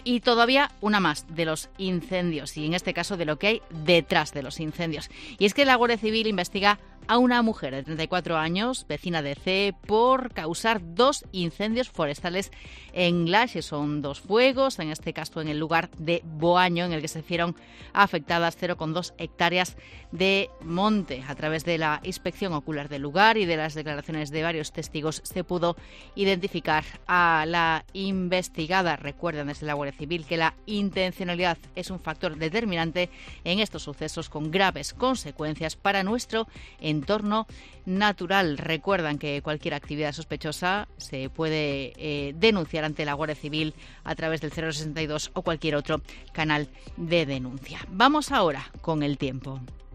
Y todavía una más de los incendios, y en este caso de lo que hay detrás de los incendios. Y es que la Guardia Civil investiga a una mujer de 34 años, vecina de C, por causar 2 incendios forestales en Laxe. Son 2 fuegos, en este caso en el lugar de Boaño, en el que se hicieron afectadas 0,2 hectáreas de monte. A través de la inspección ocular del lugar y de las declaraciones de varios testigos se pudo identificar a la investigada. Recuerdan desde la Guardia Civil que la intencionalidad es un factor determinante en estos sucesos con graves consecuencias para nuestro entorno natural. Recuerdan que cualquier actividad sospechosa se puede denunciar ante la Guardia Civil a través del 062 o cualquier otro canal de denuncia. Vamos ahora con el tiempo.